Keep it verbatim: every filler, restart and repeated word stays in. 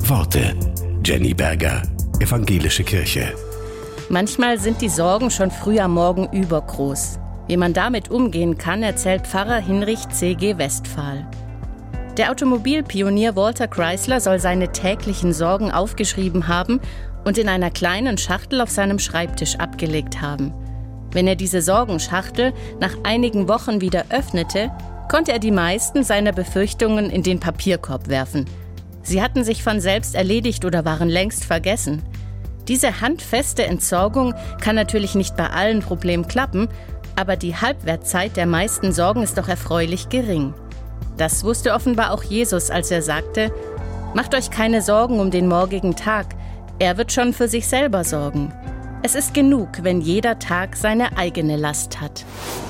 Worte. Jenny Berger, Evangelische Kirche. Manchmal sind die Sorgen schon früh am Morgen übergroß. Wie man damit umgehen kann, erzählt Pfarrer Hinrich C G Westphal. Der Automobilpionier Walter Chrysler soll seine täglichen Sorgen aufgeschrieben haben und in einer kleinen Schachtel auf seinem Schreibtisch abgelegt haben. Wenn er diese Sorgenschachtel nach einigen Wochen wieder öffnete, konnte er die meisten seiner Befürchtungen in den Papierkorb werfen. Sie hatten sich von selbst erledigt oder waren längst vergessen. Diese handfeste Entsorgung kann natürlich nicht bei allen Problemen klappen, aber die Halbwertzeit der meisten Sorgen ist doch erfreulich gering. Das wusste offenbar auch Jesus, als er sagte: Macht euch keine Sorgen um den morgigen Tag, er wird schon für sich selber sorgen. Es ist genug, wenn jeder Tag seine eigene Last hat.